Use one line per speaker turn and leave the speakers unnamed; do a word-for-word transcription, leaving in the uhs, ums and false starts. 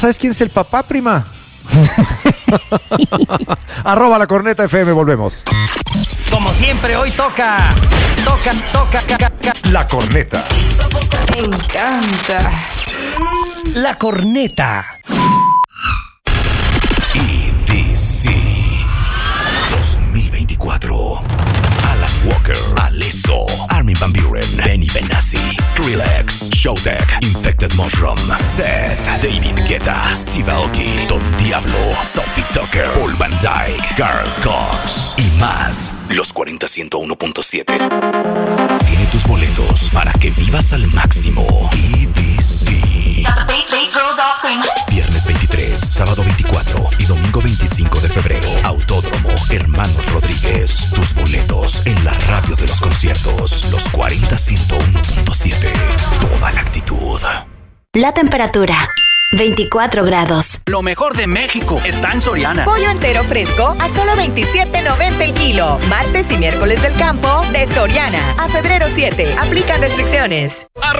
¿Sabes quién es el papá, prima? Arroba La Corneta F M, volvemos.
Como siempre, hoy toca, toca, toca, ca, ca, ca.
La Corneta.
Me encanta.
La Corneta.
E D C dos mil veinticuatro. Alan Walker, Alesso, Armin van Buuren, Benny Benassi, Skrillex, Showtek, Infected Mushroom, Seth, David Guetta, Steve Aoki, Don Diablo, Sophie Tucker, Paul Van Dyke, Carl Cox y más. Los cuarenta ciento uno punto siete tiene tus boletos para que vivas al máximo. E D C. Viernes veintitrés, sábado veinticuatro y domingo veinticinco de febrero. Autódromo Hermanos Rodríguez. Tus boletos en la radio de los conciertos. Los cuarenta ciento uno punto siete. Toda la actitud.
La temperatura. veinticuatro grados.
Lo mejor de México está en Soriana.
Pollo entero fresco a solo veintisiete noventa el kilo. Martes y miércoles del campo de Soriana. A febrero siete. Aplican restricciones.